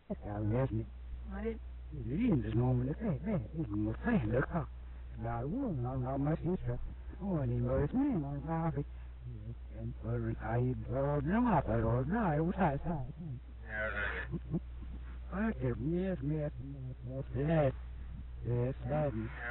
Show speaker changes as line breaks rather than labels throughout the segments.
Yes, is normally more fijn, dat kan. Daar woon nou maar sister. Oh, die mooie man, dan ga ik. En voor een ei, voor de maat, voor de hoe zij zijn. Ik heb meer, yes, that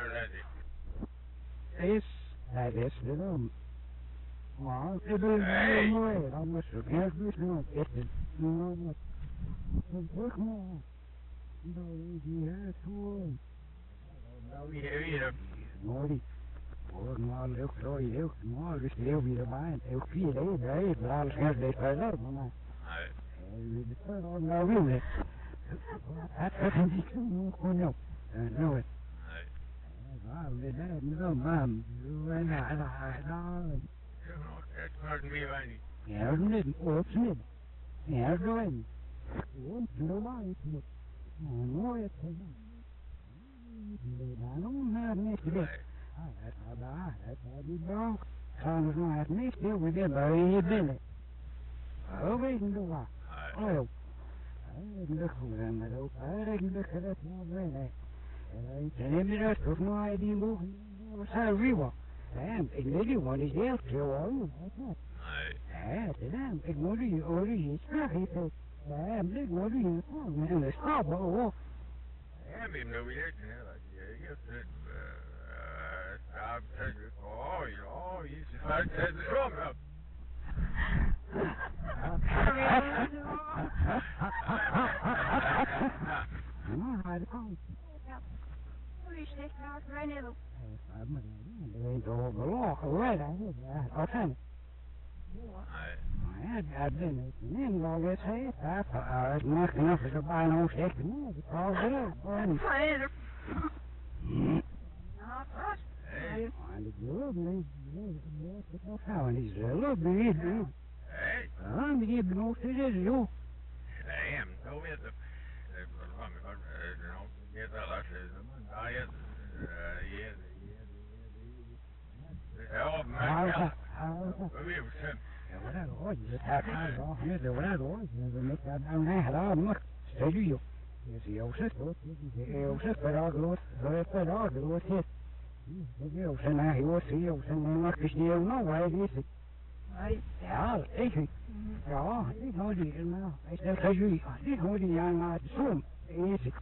is the room. Well, it is no way. I must have can't do no. It is no way. Look more. No, here too. No, here. Morty. Voor maar heel groot, heel maar is heel weer bij. Heel veel hè, daar is het verder, maar. Nee. Nou weer. Het gaat niet zo nou. Nou. Nee. No, ma'am. You and I. Pardon me, Randy. Yeah, what's it? Yeah, going. What's the line? I know it. I don't have anything. That's how you go. Sounds like me still with you, but you did it. Oh, we can do that. Oh, I can look for them, I can look at it already. And the rest of my idea was how we were. And the one is here to all. And ik moet je oren spreken. En ik moet je en de stap op. Ja, maar nou weer je zit stap oh ja, je zit het kom op. Ja, dat kan. Hoe is dit nou mijn heel? Ik doe belogen, weet je. Oké. I've been in all this hay. I was not enough to buy no steak. All good. Fine. And it's lovely. How and he's lovely. Hey. I'm giving no to this, you. I am. So is the. Get that last is the diet. Oh, my God. What I was, what I was, make that down there, I must say to you. You see, your sister, I'll go, hit. You send out your see, you send me like this, you know why it is. Ja, ik. Ja, ik hoor die nou. Ik zeg dat jullie, ik hoor die aan het zoom. Is ik.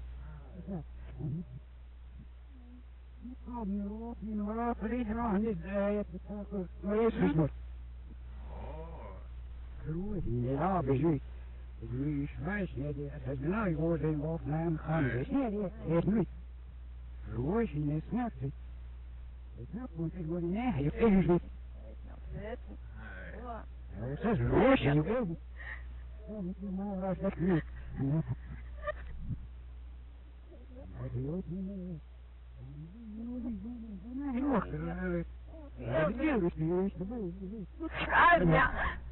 Oh, you know, please, on this day at the top of my ja, bezoek. Nu schmeiß je het nou wordt in opname gaan. Is niet. Roos in het snapt. Ik snap moet ik worden nee, je is niet. Het is roos je wil. Nou, dat is niet. Maar die ooit niet. Ja, die is niet. Ja.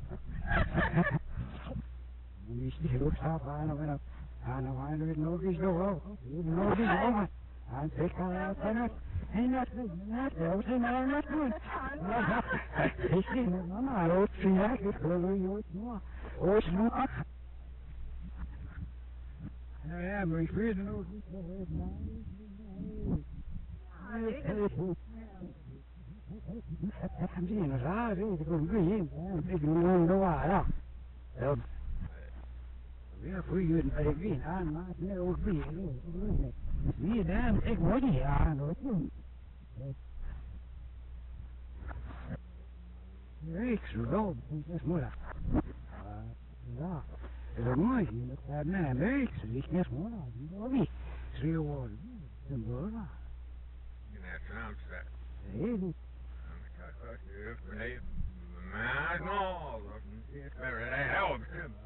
Die stil staat aan het nog eens door. Nog eens over. En ik kan het vanuit. En dat is net goed. Ik zie het maar ook zie ik geloof je ooit nog. Ooit nog. Nou ja, maar ik weet het nog niet. I'm seeing a lot of things going green. Big moon to water. We are free and very green. I'm not no green. Me damn big money. I know. Riks rood. That's more. Ja. Het is mooi. Dat nee, Riks. Ik net more. Wie? Three words. The more. You can have to announce that. Hey. Maar no, het helpt.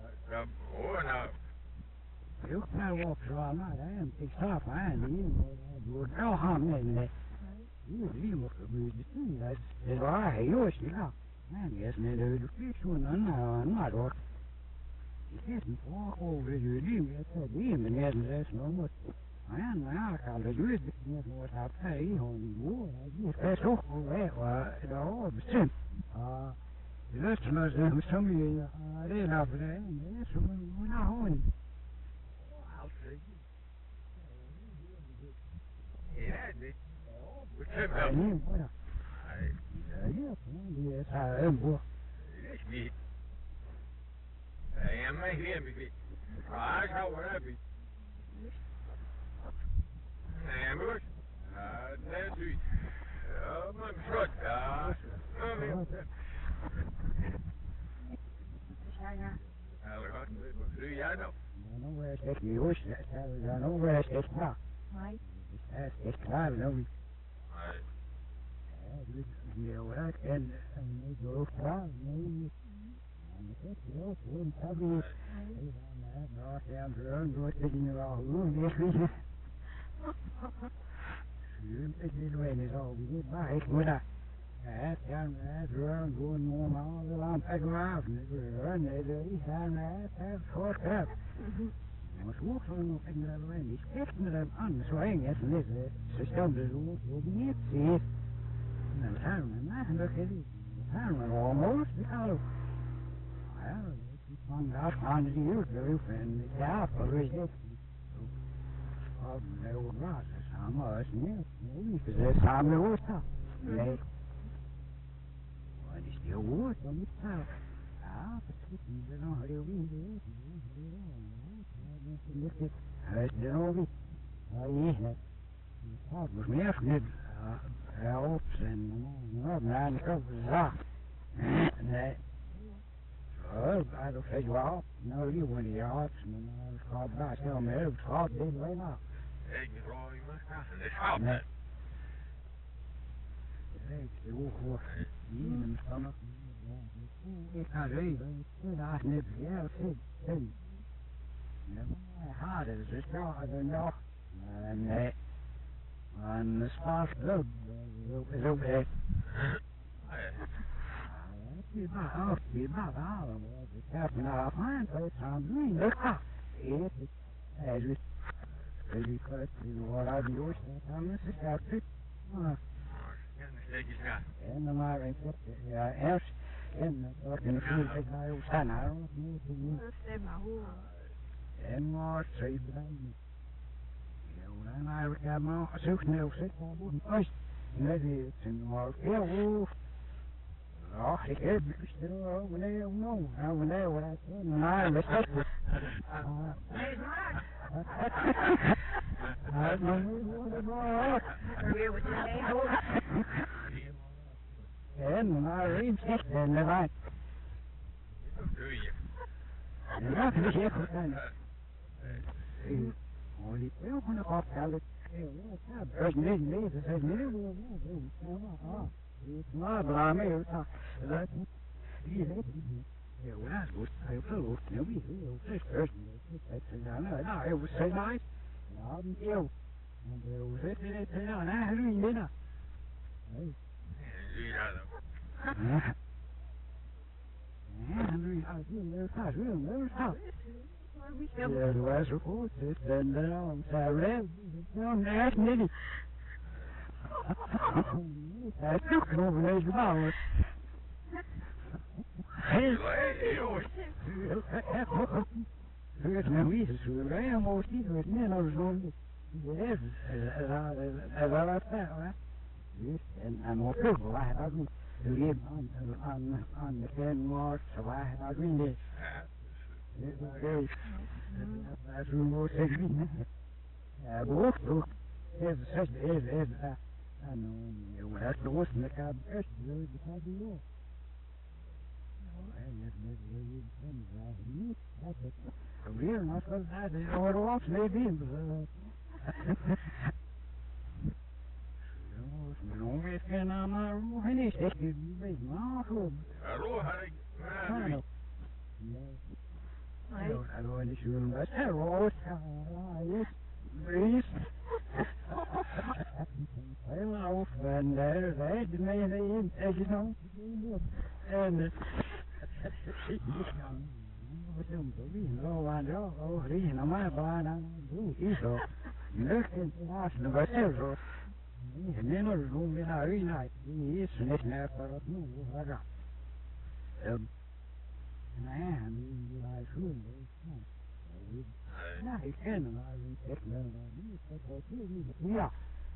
Heel snel op zo'n en ik sta van die wordt wel gaan die moet gebeuren. Dat is waar, jongens, ja. En yes, net de fiets en maar hoor. Ik heb een vraag over jullie, die meneer de rest nog wat. En ja, ik had het dus niet wat hij zei, hoor. Het is ook weg, daar bestemd. Dat is maar zo je reden af, hè. Zo nou hoor.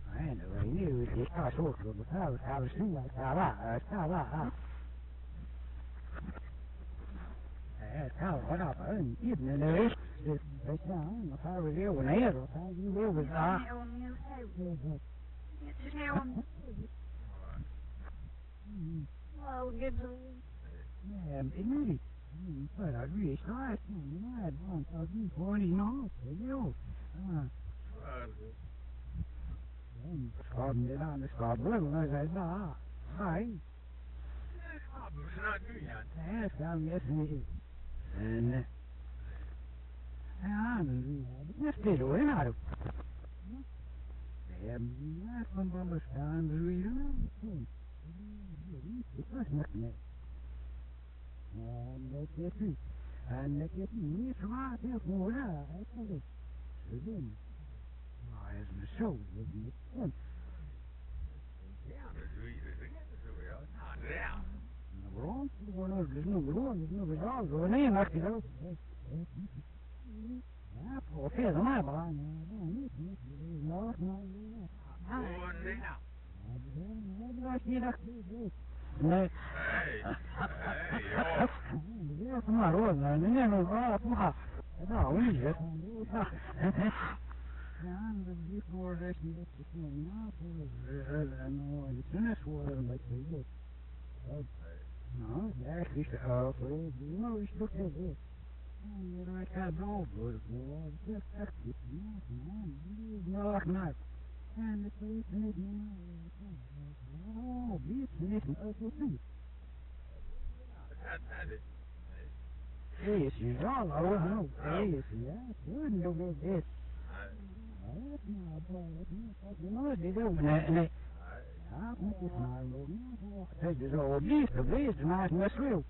And the way you get our sort of the house, I was seeing like how what up, and even there, the sound of how we live in here, how you live with that.
Well, good.
Yeah, it really. But I really started to mad once. I was 40 knots, you. Scott did on the Scott River. I said, nah, hi. Yes, I'm getting it. And, just did it out of. That's when I was down to read it. It was nothing. And they get me right there for that. I tell you. So then, as the show was in the wrong, there's no result. Go in, I can go. Okay, the map on. No. Come on, roll, man. Never come on. No, we need it. Before this, no, it's in this water, like this. No, actually, no, it's look at this. I can't know, but just no, no. And it's oh, it's yes, you all know. Yes, yeah, you know this. No, they don't. This old beast, the beast, nice and real.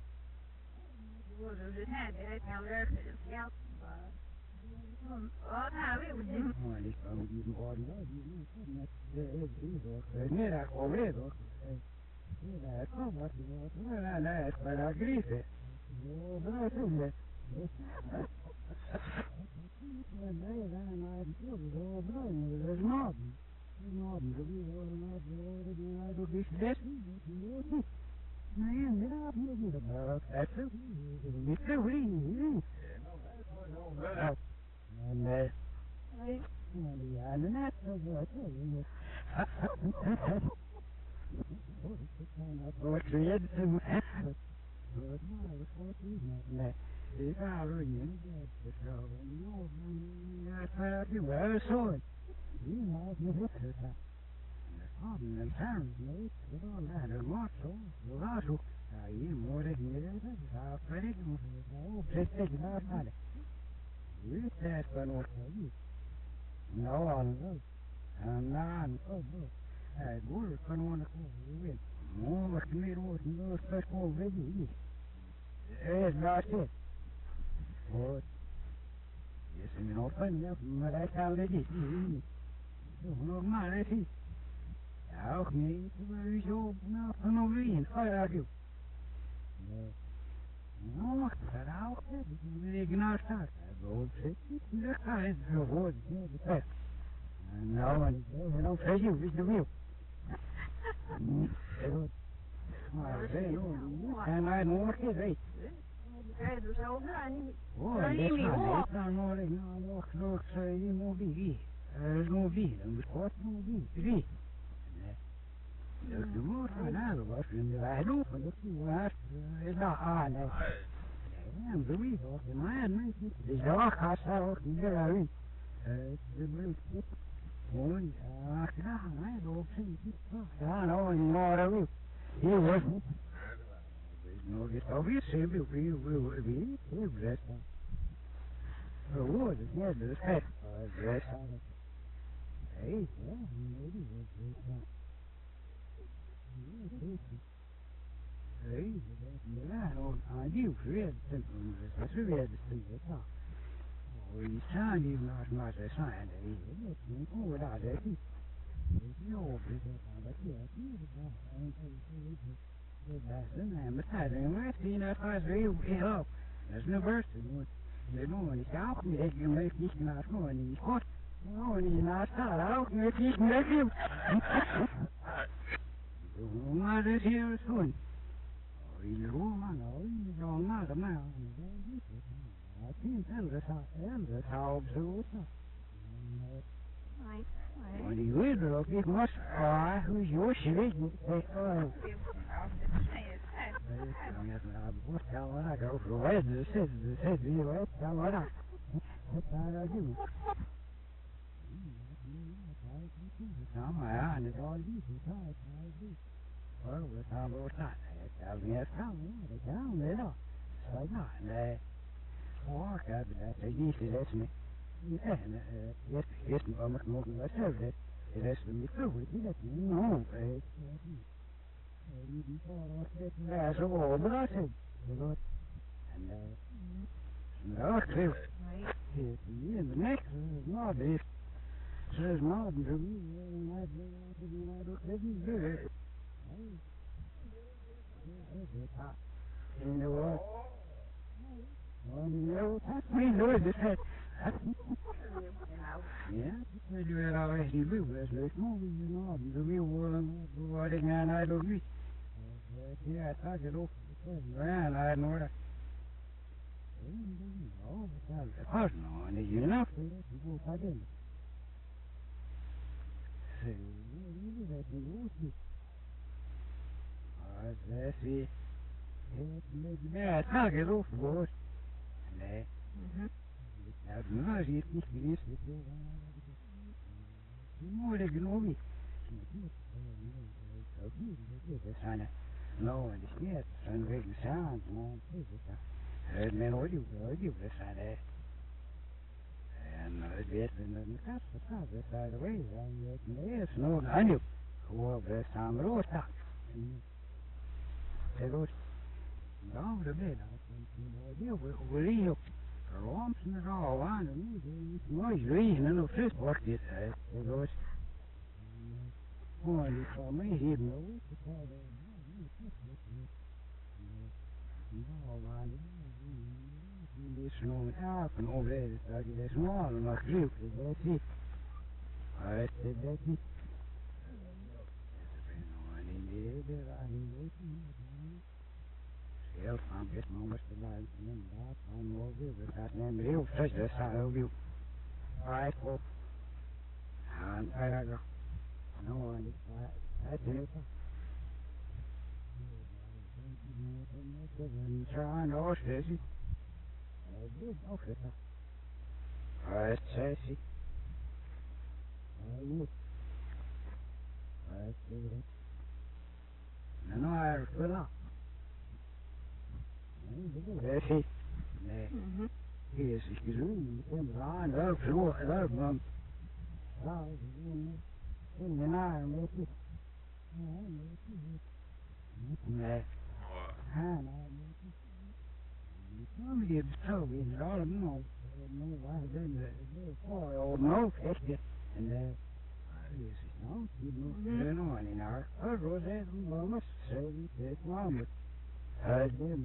Para grife. No, and he's not out, and if he's nephew. What is here soon? He's a woman, he's all not a man. I can't tell this how so. When he will, it must who's your shit. What's going on? Go for where the says, what's going on? What's I do? Some I on it all these. Well, we're talking about that. Tell me it's down there. So not, walk out that's a easy, that's me. Yeah, yes, I'm not moving myself. It has to be through. No, that's all, but I said, and no, clear. In the next, not this. Says not to me, I didn't do it. You know what? Well, you know, we know this head. Yeah, we do it always. You do this. There's no reason not to be what again. I don't read. Yeah, I thought it off. Man, I know that. Oh, that's hard. No, and you know, people I didn't. Say, that's it. Yeah, I thought it off, boy. Nee. Ja, nu zie het niet geweest. Moeilijk genoeg. Dat zijn nou, het is niet. Zijn we samen, man. Het men hoort je, dat zijn er. En het weet in de kast, dat zijn de wezen. En het is nog aan je. Gewoon, we staan rood. Het is nou, de bed. We liggen. Romps en zo aan, mooi reason of this wordt dit, dus mooi die van mij hier nou, nou man, die is nog een apen overleden, dat is nog maar groep, dat is niet, dat is niet, heel van dit moment te blijven en dat van mogen we dat nemen heel fresh dat zou heel right op en verder no en het is en zo no steeds dit ook het het sessie het no er wel sessie nee hier is ik gezien en aan daar vloer daar man daar in de naam weet nee I'm here to tell you that all of them know why no, it's just, and no, you know, and in our rosette, must say, it's mama. I did,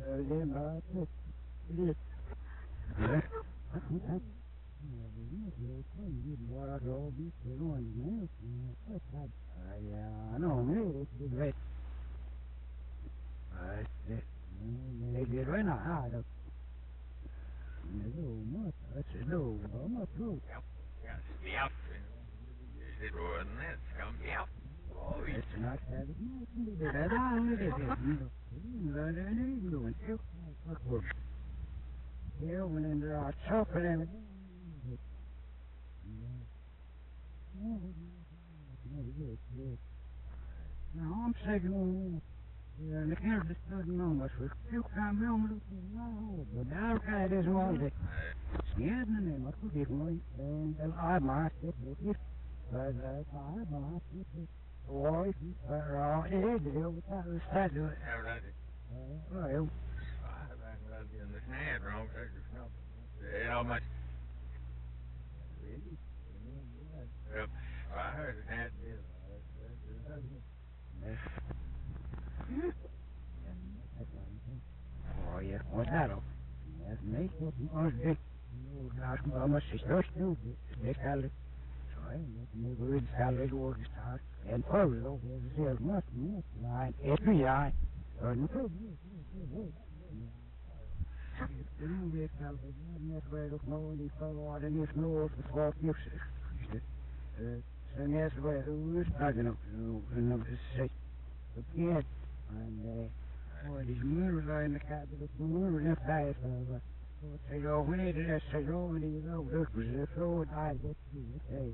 I know, maybe it's great. They did right now. No, that's a no, not true.
Yep. Is it wasn't it? Yep. Oh,
It's not that. That I did it. That I didn't do it. Yeah, when in there are chopping and now I'm saying, yeah, the hair just doesn't know much. With you come home, but now I just want it. Yeah, and then what could you do? And I might get it. But I might get it. Boy, it is the side of it. Well,
in the snare wrong. You know much. Yep. I heard that.
oh yeah, what's that? That's me. Oh, Dick. Gosh, mama, she's so stupid. Dick Alley. the good salad work start, and probably over there must be line every line. Or no, you get out of the way of knowing what it is, no, of the fault you say. So that's where who is not enough to say. But yet, and boy, these murderers are in the capital, the murderers have died. Say, oh, where did I say, oh, when you go, look, was it so died? What do you say?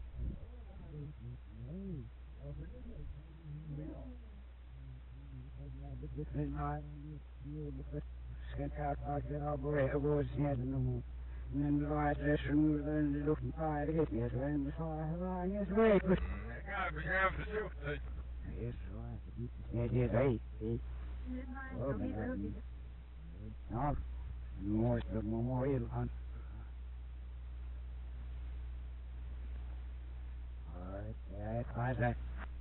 Sent out like that, I'll break a voice head in the moon. And then the right lesson was then the looking fire to get me, so then the fire lying is way quick.
God, we have to shoot.
Yes, right. Yes, yes, hey. Oh, no, more, but more ill, huh? Alright, yeah, how's that?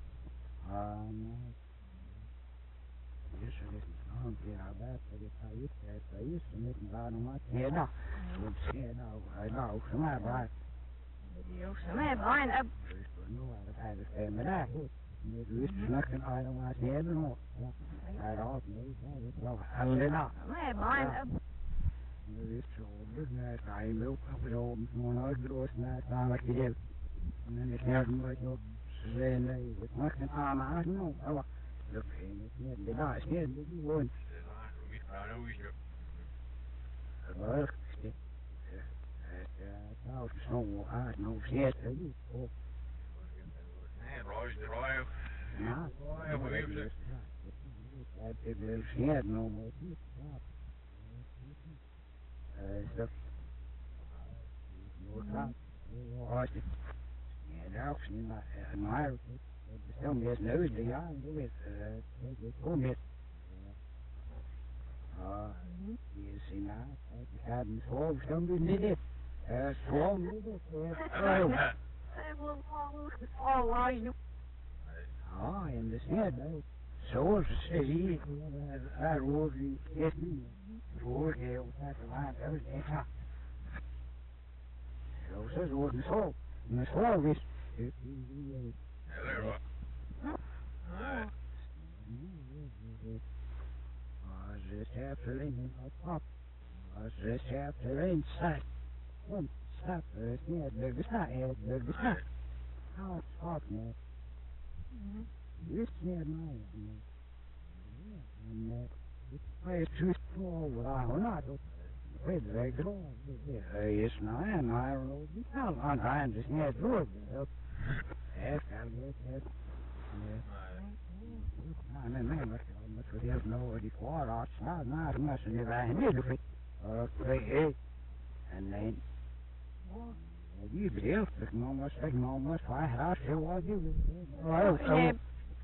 Yes, it is. Yeah, that's I used to make about a month. Yeah, no. Yeah, no, I know. Come on, right.
Jo, ze mij bijna op.
No, I had to say me that. You used to nothing I don't want to hear no. I don't know. Well, I don't know.
Ze mij bijna op.
You used to business. I built up with old one of the doors and that's not like you do. And then it's never like you saying they with nothing on I don't know. Oh, look, the guy's here, you wouldn't. Well, nou, zo hard, nou, zet, oh.
Nee, Royce, de Roy.
Ja,
Roy, hoe is het?
Het is zet, nou, zo. Wat je, ja, nou, maar, stel me eens neus, ja, doe het, kom het. Je ziet nou, ik ga hem zo, stel me niet. Zo,
Zij wil gewoon
en de zet, zoals ze hier, daar hoor je het niet. Hoor je hoe dat laat uit, ja. Zo, ze worden zo. Maar zo is.
Hello.
Als het hebt alleen op. Als het hebt alleen staat. Kom, stap, het niet, de bestaat, de bestaat. Hou het op, nee. Wist niet, maar. Nee. Het is voor, waarom not? Weet je, hij is nou en hij loopt wel aan het is niet door. Echt, echt. Nee, maar we hebben nou die voorraad staan, maar mensen die wij niet doen. Oké, en nee. Die beeld, ik nog maar, hij heel wat doen. Wel, zo.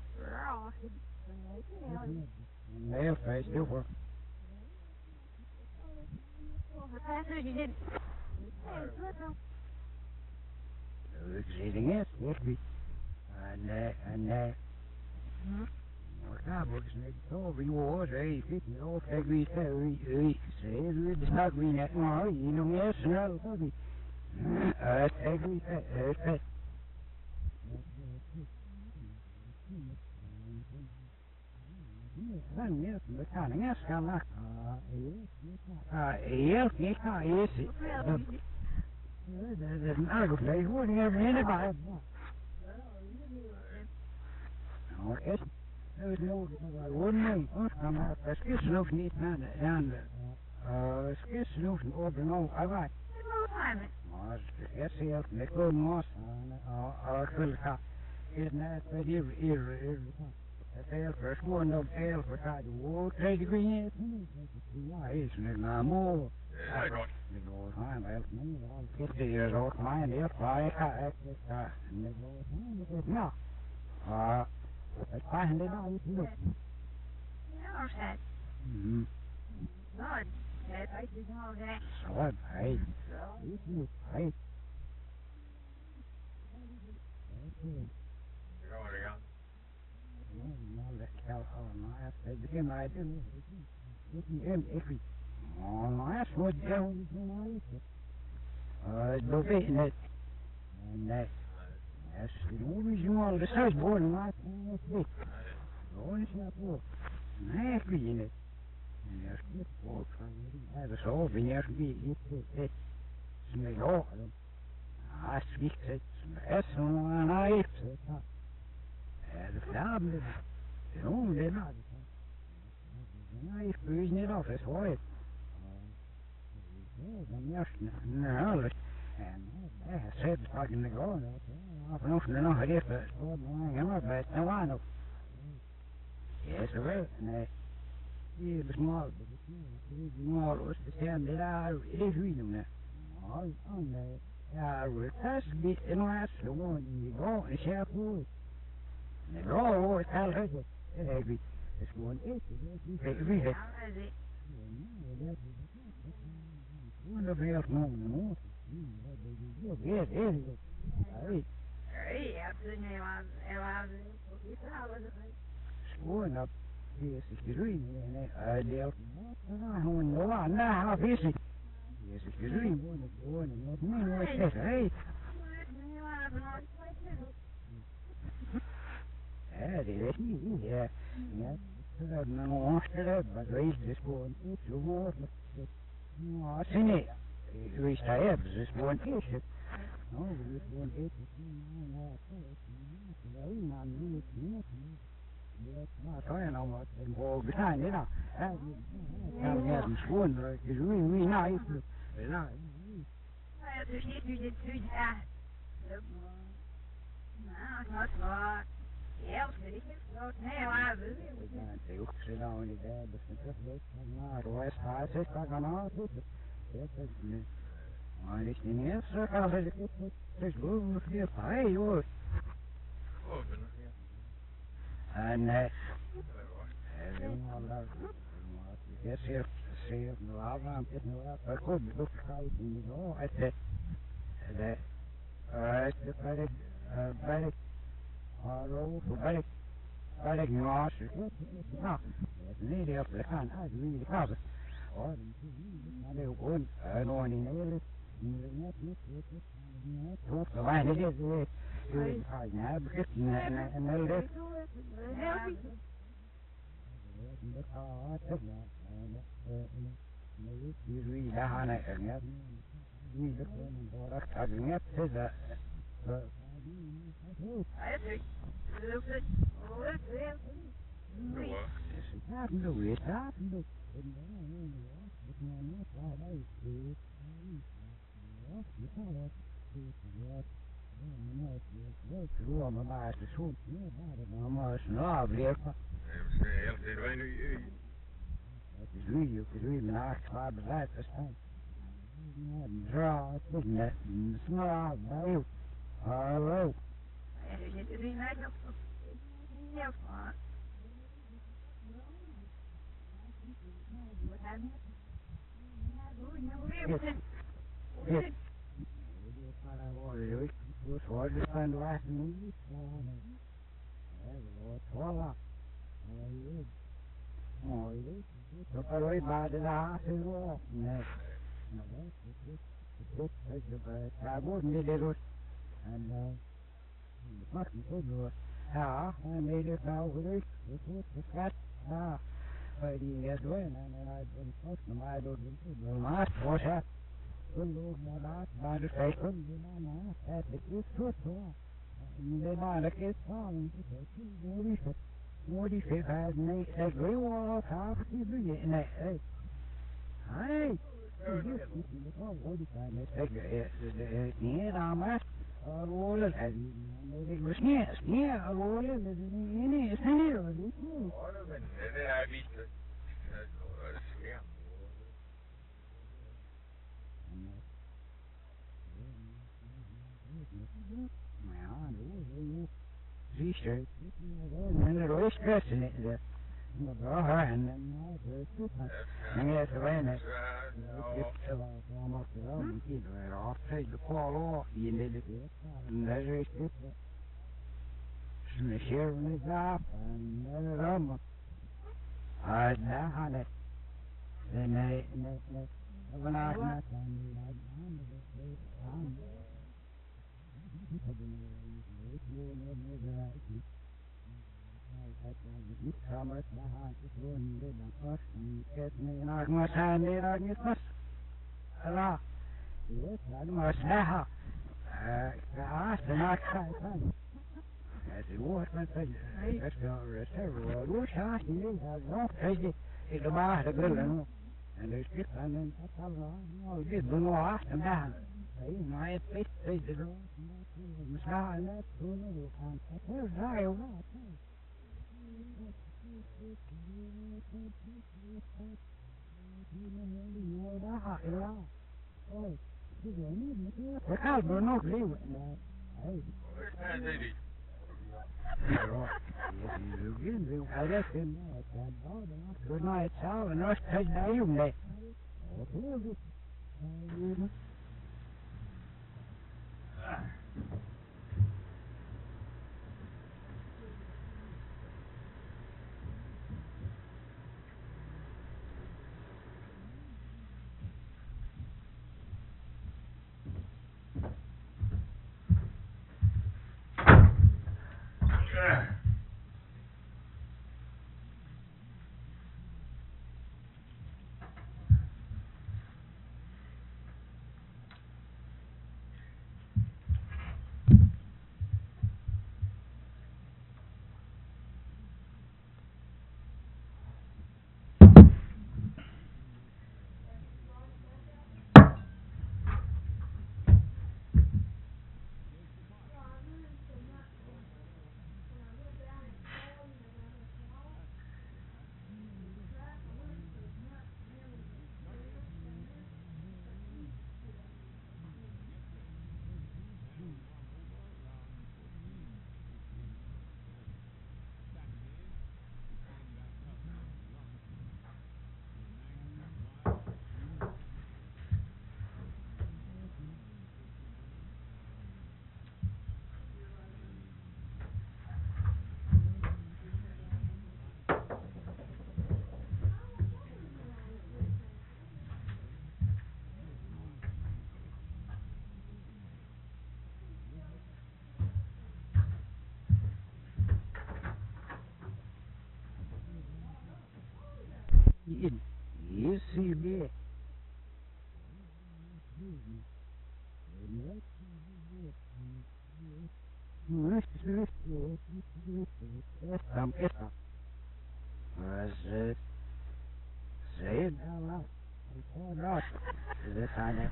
Nee, hij is heel voor. Ik zie het niet, echt niet. En elkaar wordt het zo, wie hoort, hey, kijk, of ik weet, het is not wie net, maar je noemt je snel, dat niet. Ik weet, het. Dan net, we gaan eerst gaan lachen. Heel, ik ga eerst. Dat is een aardig vlees, hoor, die hebben we in de baan. Nou, echt. Nee, maar het is nog niet aan de. Het is nog niet op en over. Maar het is heel, ik wil nog gelukkig. Is net hier. Het heel verschoon op heel verkaard. Hoe krijg ik weer? Ja, is niet naar moe.
Ja, ik hoor.
Ik hoor maar wel. Ik zie je zo maar heel fraai. Ik ga. Ja. Het gaat niet aan het doen.
Ja, zet. Nou, zet uit de nou zet.
Zo, hey. Hey.
Ik hoor het gaan.
Nou, dat geldt allemaal. Het begint mij te doen. Ik weet. Nou, dat wordt heel. Dat weet ik niet. Nee. That's the original, the size board, and I think, oh, it's not board. Nasty in it. And there's good board from it. That's all, and there's me, it's me, oh, I speak it, it's on I, the family, the only not. I freezing it off, that's why. And yes, no, and I said, fucking the go, I've no idea, but I'm not bad, no, I know. Yes, right, and he was small, but it's small, was the same that I is reading that. On the, I was that's bit in last the one you go and share food. And the go was tell her that every this one is every day. One of the no. Yes, yes. One up. Yes, it's green, and I dealt. No, now, busy. Yes, it's green, one, and what me was that, hey? Yeah. No, after but raise this one, it's a war. No, I seen it. Raise the abs, this one is it. No, this one is it. No, trying on what they go behind it. I'm having sworn, it's really nice. They ook sit down in there, but it's just like, the west side, it's like an artist. Maar is niet meer zo, als ik het goed hier bij hoor. En helemaal daar, yes, hier, zeer, nou, aan het nou, maar goed, ik ook kijk in de ogen, het bij ik, hallo, bij ik, nou, als ik, nou, niet heel veel gaan, uit wie de kazen. Oh, dat is gewoon, nog niet heel. The line is now because and later. You read on it and we look for that talking up to that. Maar het is goed, maar het is nou weer. Het is nu mijn achtbaar bedrijf verstaan. Draw, het is net, snel, bij hallo. Yes. Dus hoor je van de laatste minuut. Voilà. Mooi. Dat kan ooit bij de laatste wel. Nee. Ja, goed, niet dit. En dat mag niet goed door. Ja, en nee, dit nou gelukt. Dat wordt geschat. Ja. Bij die eerst doen. En hij doet het vast. Maar hij doet het laatst voor zich. Maar de feiten, het is goed hoor. De is van, die vis heeft niks, ik wil wel graag die je. Nee, hey. Die kan niet aan mij. Rollen, ik was niet, rollen, nee, is niet rollen. Ja, zie je, en er is stress in het. Ja, en ja, zo weinig. Ik heb zo allemaal gedaan, iedereen altijd de kool die in dit en daar is dit. Ze scheren het af en allemaal. Daar gaan het. Nee. Vandaag net. En dus dit aan een dit doen we achter daar. Nee, maar het is deze rood. Misschien net doen we gaan. Het is daar joh. We gaan er nog leven.
Hey, Didi.
Good night, Sal, and rest take the evening. You see me. Say it now loud. Gosh, this I know.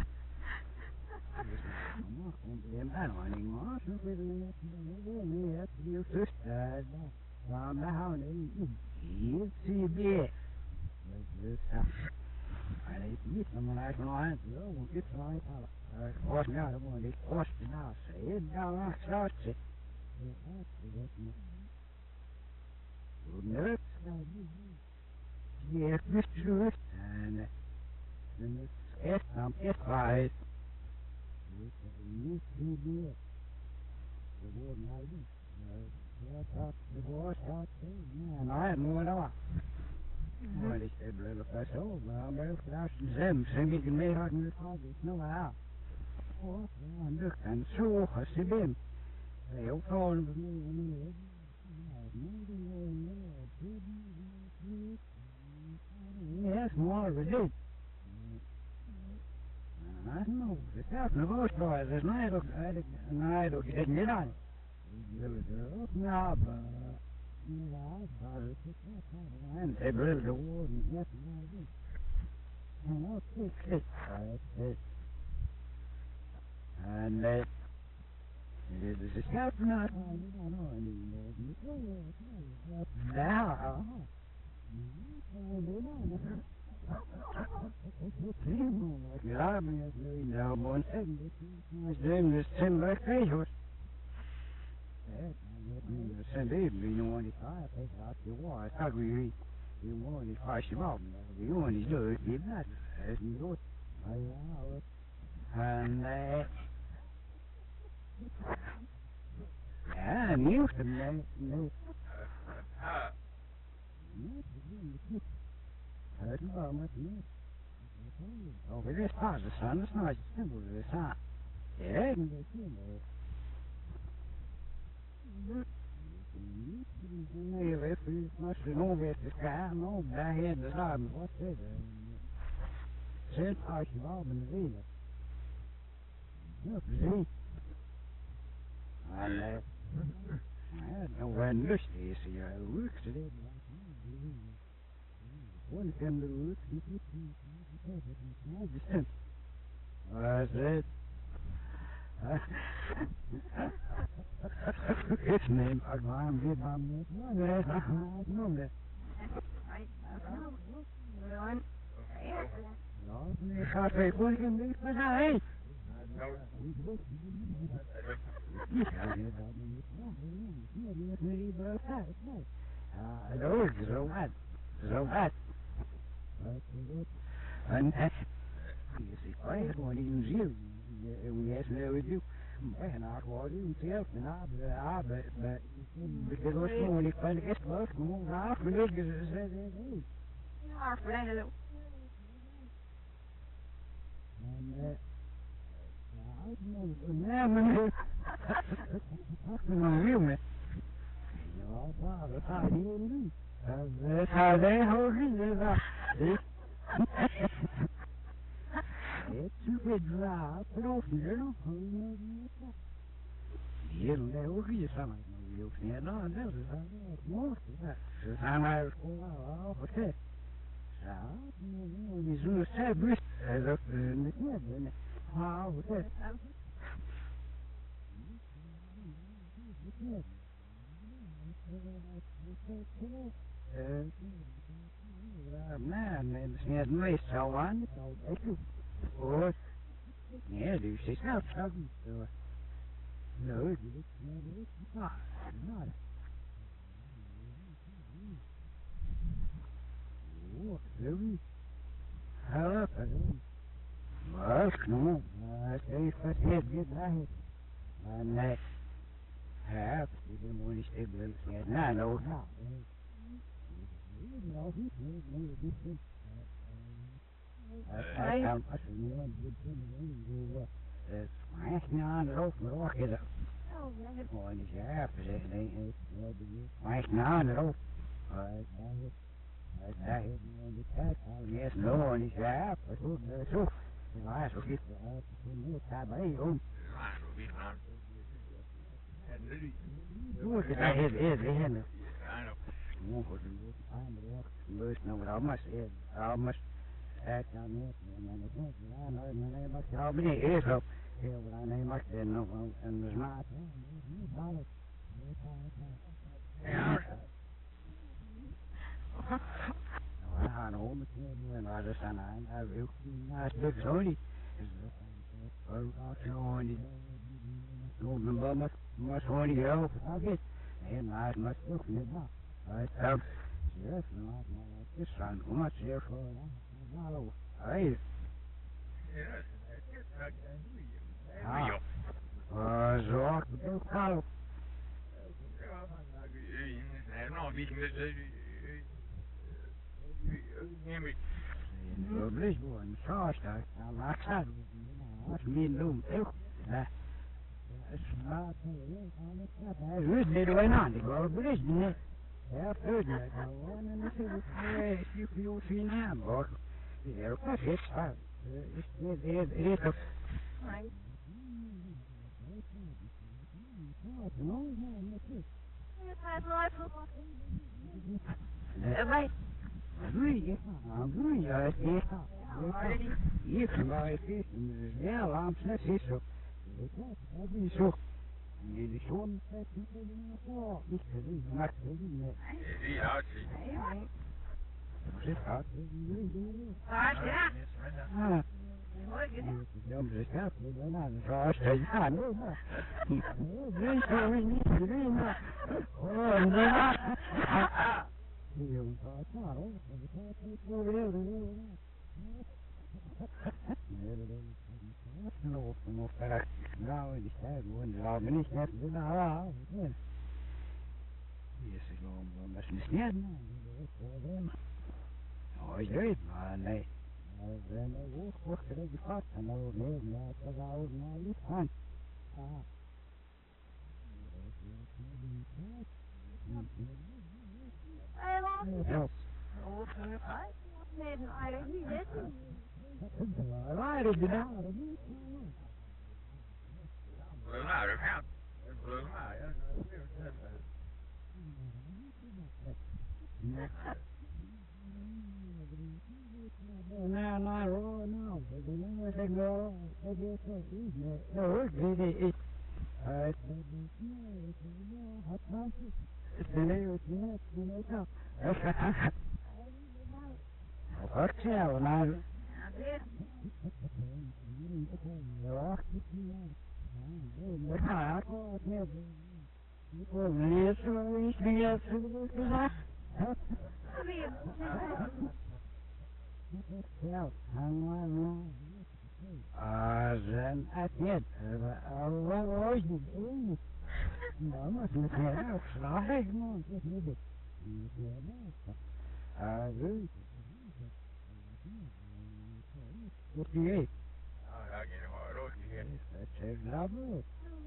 You see me. Hij niet van mijn eigen hand. Zo, dit is mijn eigen. Was nou, dan moet ik kosten nou. Zie je nou, aan het zit. Goed, je hebt niet terug. En het is echt aan het waarheid. Niet meer. We worden nou niet. Ja, dat is woord, dat is. Nee, moet wel. Maar ik heb wel een zo, maar bij de laatste zem ik meer hard met het is nou ja. Oh, ja, en zo als je bent. Heel gewoon. Yes, more of it. I don't know. It's out in the bush, boys. There's night of getting it on. No, but and they build the wall and get and I'll fix it. And it is a scout not. I don't know anymore. Now. Ja, maar nou, man, ik denk dat het zijn bij Kreeghoort. Dat zijn even, jongen, die gaat, dat je waar, dat we jongen, die gaat je wel, jongen, die doet het niet, dat is niet goed. En, ja, nieuws, nee. Het is wel met nieuws. Over this part of the sun, it's not simple as this, huh? Yeah, Nee, weet je, als je nog weer te gaan, nog daarheen de raam, wat is het? Zet als je wel met de wielen. Ja, precies. Maar, danwen lust is je leuk te doen. Gewoon kan de leuk, niet bestemd. Wat is het? Ik neem uit mijn weer aan het noemen. Ja, ik ga twee goeie niet meer zijn. Ja, dat is zo wat. Zo wat. En je ziet wij gewoon in New Zealand. We hebben nou doen. En dan gewoon zelf na de avond. Ik was gewoon niet van de eerste was gewoon na afgelopen. Ze zeiden nee.
Ja, verleden.
En ja, meneer. Een jongen. Ja, dat gaat hij niet doen. Dat gaat hij hoog in. Het is weer draad, proef je nog? Heel heel goed samen. Je hoeft niet naar dat is mooi. Ze gaan naar school af, oké. Ja, die zullen zelf best. Dat niet meer. Ah, oké. Man, het is niet meestal aan. Ik doe. Hoor. Nee, dus is nou zo. No, not. Not. Oh, really? Hello. Well, no. Stay first head, get right. And that. Half, you didn't want to stay with us. No, no, no. Smaashing aan de hoofd, maar ook is het. Gewoon niet scherp, zeg nee. Smaashing aan de hoofd. Yes, no, niet scherp. Zo. Ja, zo giet. Zo daarbij om. Doe het daar is. Moest nog wat anders. Anders. Ik kan niet. Nee, maar ja, meneer, eerst op. Heel blij, nee, maar ik ben nog een smaak. Ja. We gaan 100 en waar is dan aan? Hij wil naast de zonie. Zo niet. Zo mijn bammer, maar zo niet heel. Oké. Nee, maar het moet ook niet. Hij helpt. Yes, no, het is aan hoe much here for. Hallo. Hey. Ja. Zo, dat kan.
No,
Lisbon, Saarstad, Laxad, wat meer doen, toch? Dit doen aan, ik wou het niet. Ja, goed, maar gewoon en natuurlijk je veel zien aan, hoor. Ja, dat is waar. Is toch? Wij. Groeien, ja, het is hier waar het is, ja, lamps, net is zo. Dat is zo. In de zon, ik maak het niet meer.
Ja,
Zit hard.
Ja.
Ja, maar het gaat niet, maar zoals het gaat. Wees zo niet, oh, nog verder. Nou, die tijd gewoon, laat me niet net doen. Hier is het gewoon, dat is niet net. Oh, je weet, maar nee. We hebben ook gekregen gehad, en dan nee, dat zou ook maar niet gaan. Help.
Nee, eigenlijk niet, hè?
Waar is de naam?
Blew him out. It blew him out.
Then at the end, what was it? Vamos, no quero, vai, não, okay.
I get him hard.
That's a love.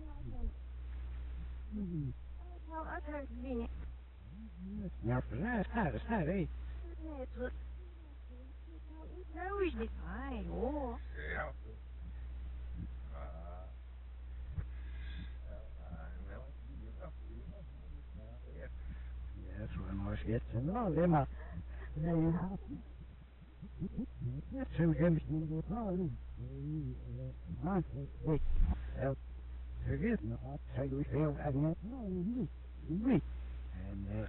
Nou, uiteraard niet.
Ja, staat, hé.
Nee, het nou is dit fijn, hoor.
Ja.
Yes, when I get to know them, that's who gives me the problem. Forgive me, I'll say we failed again. No, we. And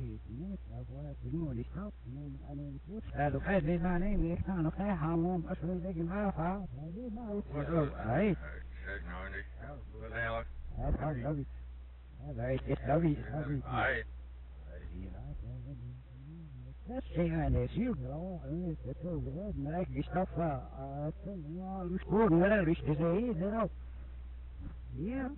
die stap. Dat gaat niet naar nemen. Ik ga nog gaan gaan als we een beetje maar gaan. Hey. Dat gaat leuk. Dat is leuk. Dat zeggen is hier wel. Dat is wel. Maar ik stap van. Dus goed, maar dat is het ook. Ja.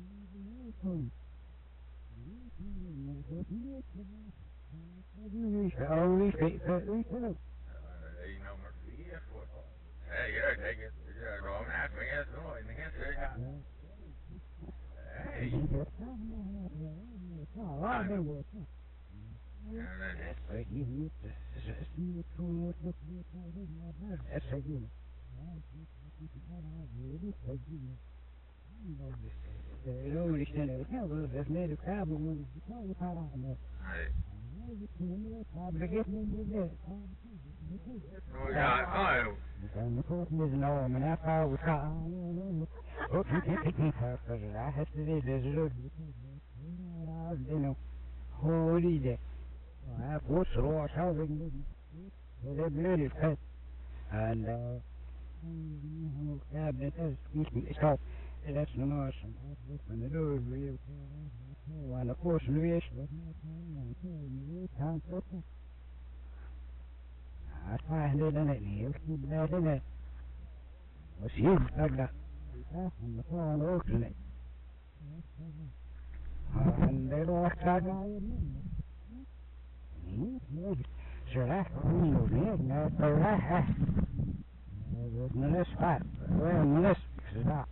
That's no more. When the door is real, when the portion is, I find it in it, you keep that in it. What's you like that? And the phone open it. And they don't start sure, that's what we know, that's this spot, well, in this spot.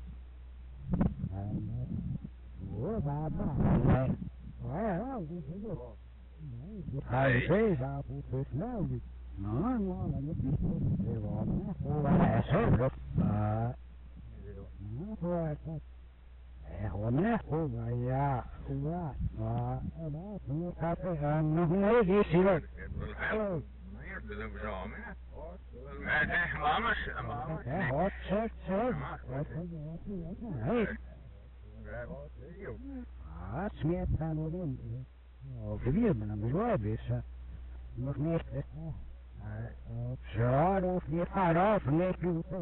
Smeert aan de wind. De wielmen aan de zwaar is. Nog niet. Zo, of niet gaat af. Nee,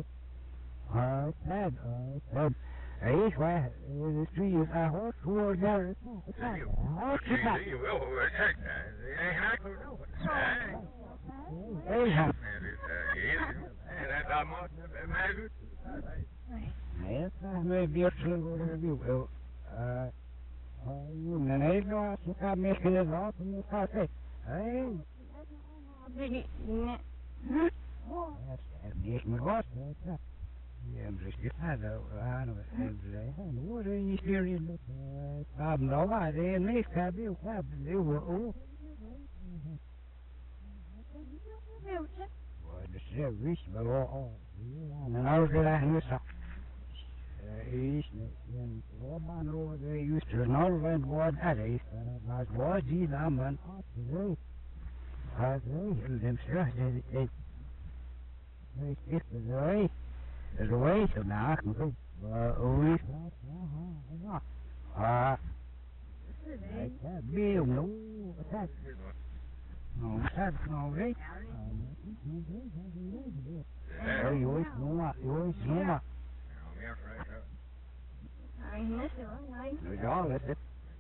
is waar. De street is aan hoort voor daar. Hoort je dat? Nee, dat is een beetje review. Nee, no, ik ga meer kunnen doen, ik ga zeggen. Hey. Nee. Dat is niet meer wat. I'm just I know what are you hearing? I'm not in this cabin. They were all. What is that? Rich, but all. And I was going to they used to not rent one at it. But was he the man? There's a way to knock. Only. I can't be no. No, that's no right. You always know. You always know. Regardless, it.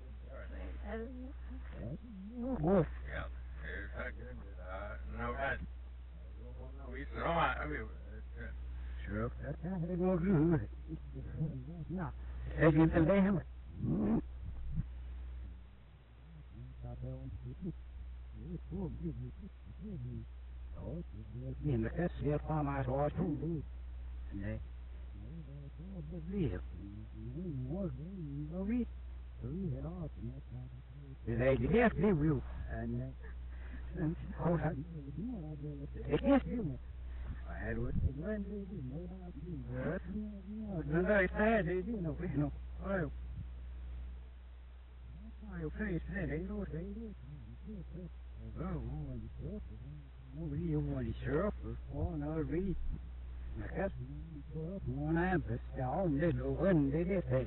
Wolf. Sure, that's how they go do it. No, taking the damn. In the case, the farmers are too. And they. They get you and hold on. They get you. I had what they went to do. And I said, you know, I face that, they don't say it. Oh, you want to surf or another read. I guess one ambus down, they go when they did it.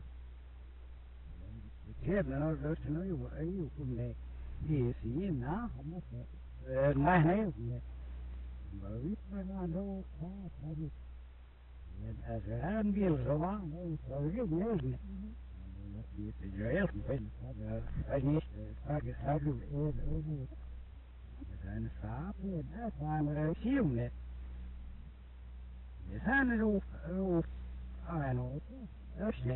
Kevin, I was to know you from there. Yes, you now. My name. But we don't know how to as a hand bills along, so we didn't know it. It's a jail, I guess, I do it. And stop it, that's why I'm assume that. It's on the roof, I know, that's it.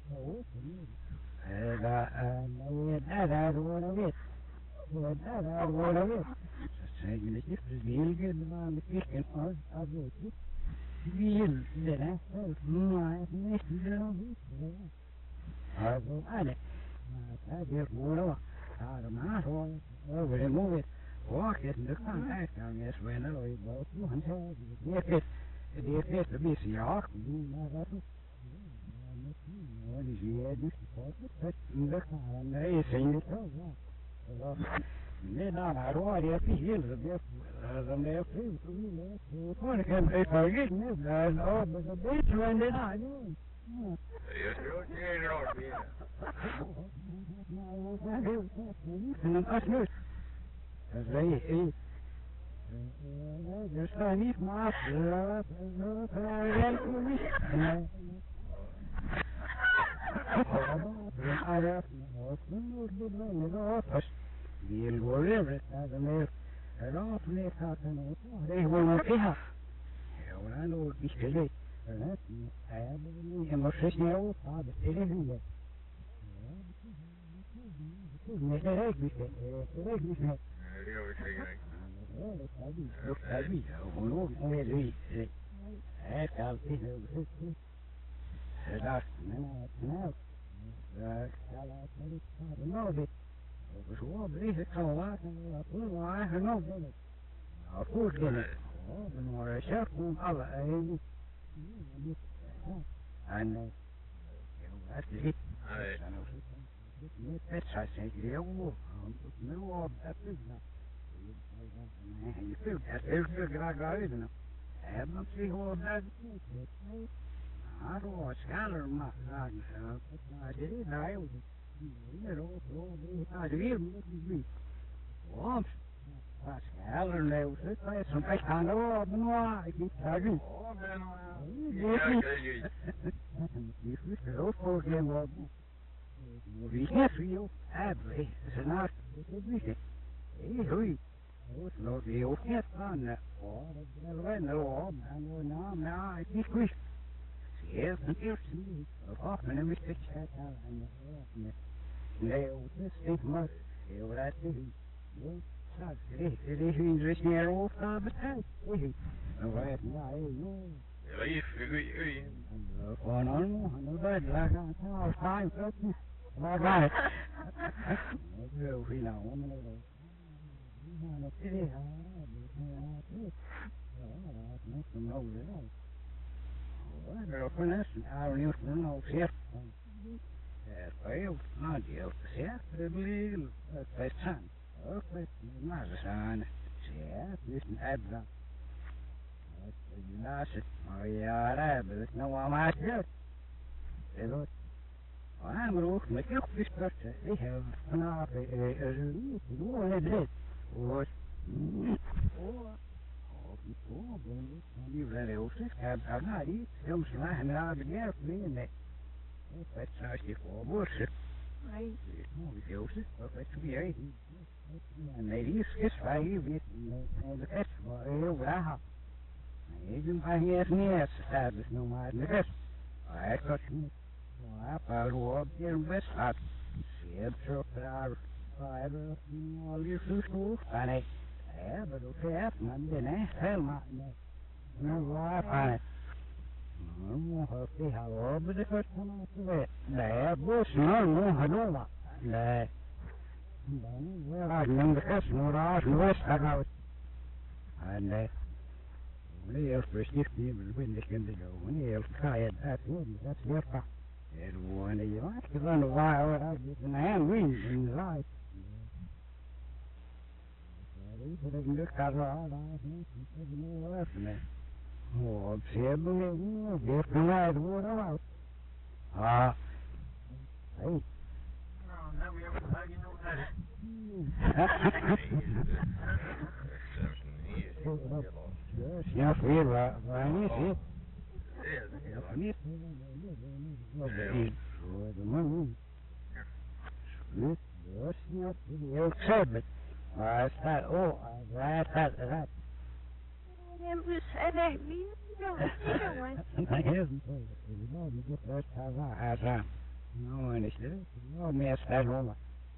And I don't want to get. I don't want to get. Saying that if the deal gets on the kitchen, I'll go to. Deal, then I felt my next little bit. I go at it. I get water out of my hole, over and move it. Walk it in the contact on this window, we both want to. If it's a busy arc, we never do. What is the edge? But in the car, and they say it all. Then I want to feel a bit than they feel to me. What can they forget me? Oh, but the bitch went I know. And I knew. As they just I need my Deal whatever it has a mail. And often it happens. They will not have. When I know it's silly. And that's I have a emotional father. It isn't it. Så blir det kvar och nog det. Ja, fortgående. Ja, några köpon alla är han jag vet inte. Det är så att det är ju nu och det är nej, det är ju gragarna. Även så hur det då skalar man det är nej. I do. Once, Pascal, and they was some kind of I keep talking. You should for him. We have you, Abby, it's not everything. Hey, no, the old cat on that. Oh, the law, and now I keep quick. Yes, and here's me. Often every six cat out and the Leo, this is much. You will have to. You it is interesting here all the time. No, I know.
Ui, ui, ui.
Còn nó đây là sao sai hết là cái nhiều khi nào nó cái gì hả nó cũng đâu đấy rồi có nó sao nhiều nó xét phải nó điều xét đi phải san phải mà san xét biết ai ra الناس يا رابط نوامات جد يقول وأنا مروح ما يخفيش بس إيه أنا هو ندرس هو يبغى يوصف أنا دي يوم سماه أنا بجيب مني بس عشان فوق
Right.
مو بيوصف بس بيعيد ما يسكت فاي بيت بس وراها Even by his near established no more than this. I got me. I will be in West Hut. See it so far. Fiber, all you school, funny. But okay, Monday night, hell, no life on it. No, hopefully, how old the first one to it. There, bush, no, I don't want. There. Well, I remember this, no, I was in West Hut. And, wanneer precies niet de kinderen wanneer krijg dat dat weer pa en wanneer je maakt van de waar dat een hand win in de life dat ik de karra dat is oh ze hebben weer gemaakt worden ah hey ja, veel waar niet hè? Ja, niet. De man. Niet, dat is niet heel zeker. Maar het staat, oh, waar staat dat?
Em cứ sẽ để bí đâu rồi.
Hij heeft het. Nou, die doet dat haar aan. Nou, en is het. Nou, meer staat om.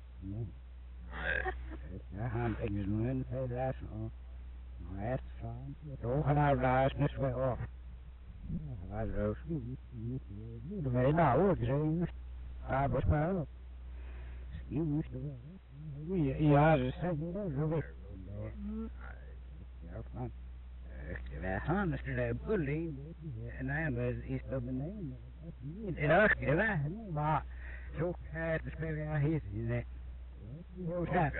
Ja, han ik nu in het maar het van toch naar daar is wel op. Ja, dat is niet. De nou hoor, ik zeg, was maar op. Je moest wel. Ja, ze zeggen dat zo weer. Ja, van. Wij gaan dus de bully en hij is dat beneden. In de maar zo het speel ja hier. Heel goed.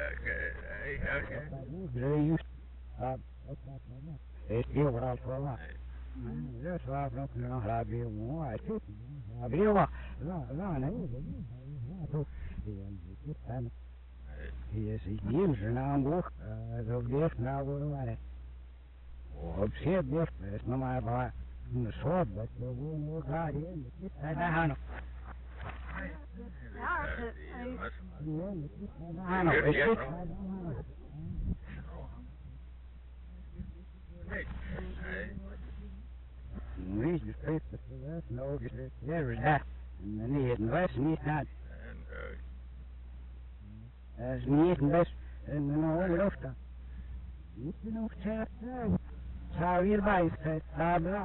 Het is heel wat voor wat. Dat is waar nog een radio mooi. Radio nee. Hier is hier zijn naam ook. Zo weer nou worden wij. Op zich is nog maar waar. Een soort dat we gewoon graag in. Daar gaan we. Niet de feest dat no is there is that. En niet het was niet dat. Is niet best en nou lucht. Niet nog chat. Zou hierbij staan daar.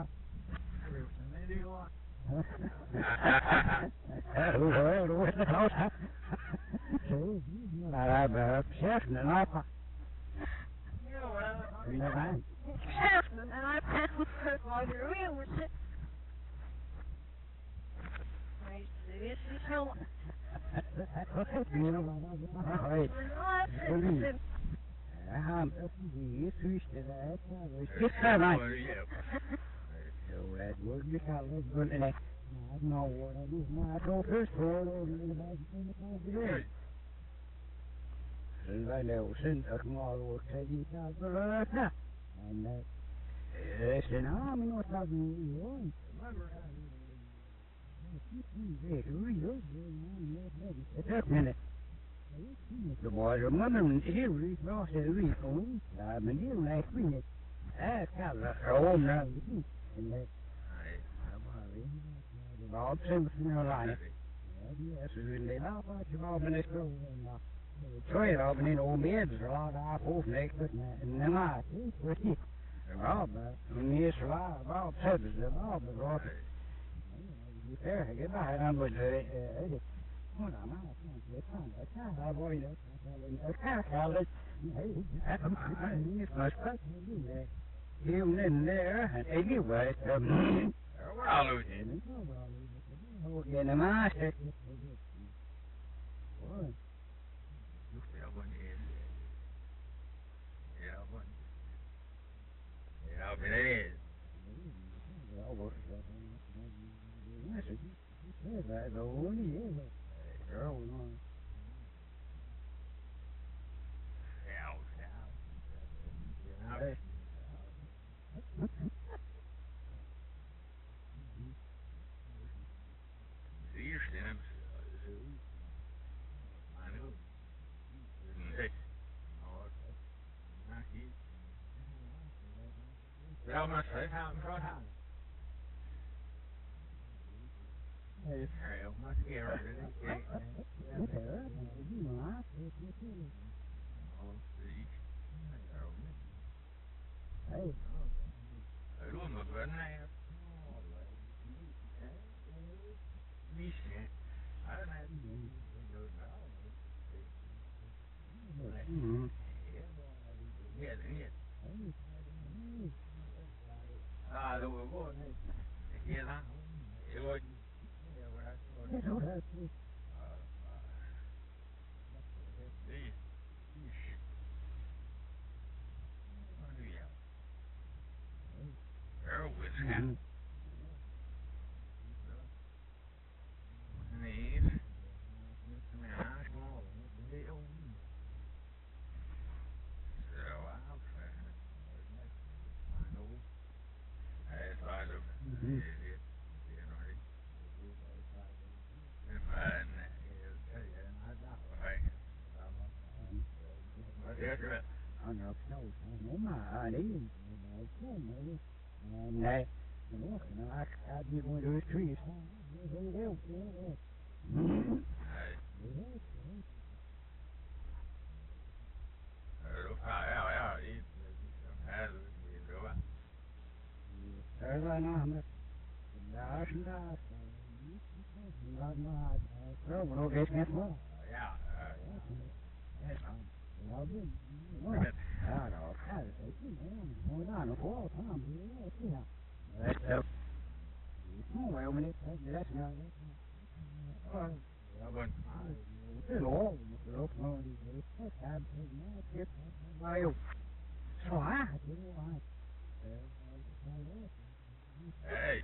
Hoe is het nou? Maar hij chef en apa.
Chef en hij pakt maar de real shit. Right, dit is zo.
Ja, die is wist het. Is het nou? Zo, dat wordt niet alles goed en nou worden die maar zo wij nou zinnig maar wordt die dat ja. En is een naam nog dat niet hoor. De mooie mannen heel lief was en lief om. Ja, meneer lijkt me niet. Kan er gewoon naar de Bob Simpson line. Yes, we now what you all been explaining. Sorry, I've been in old beds a lot of off next, and then I, Rob, Mies Rob said that Rob, get by and with hold on, I avoid it. It's much better. Even in there, anyway,
we're all losing.
in the master.
Ja, men det är Ja, men säg han från han. Ja, man ser det. Luôn một vấn này. Đi xe. Ở đây. Ah, đúng rồi. Kia đó. Rồi. I'd be going to his trees. Hey.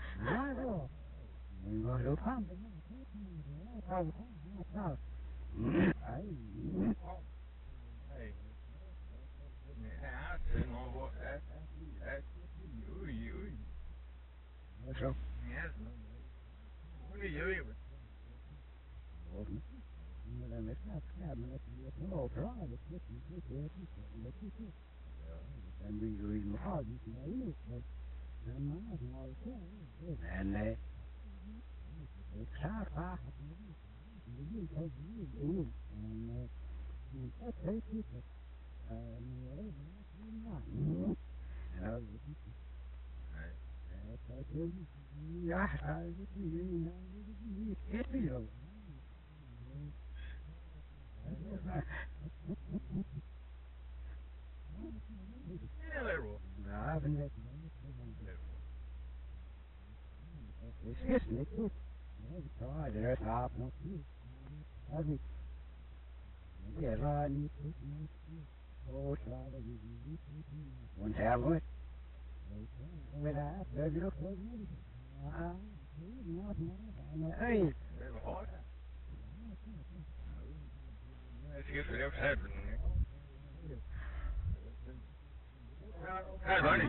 And one tablet. Hey. Hey, buddy.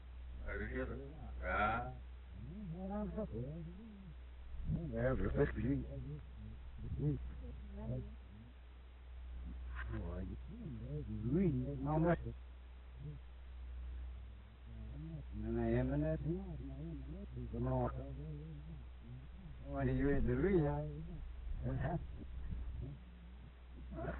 When you read the real,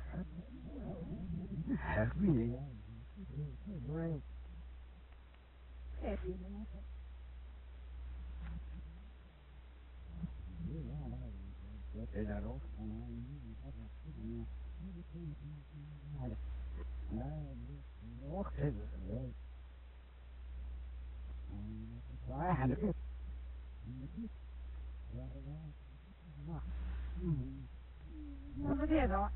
happy.
Vad är det då?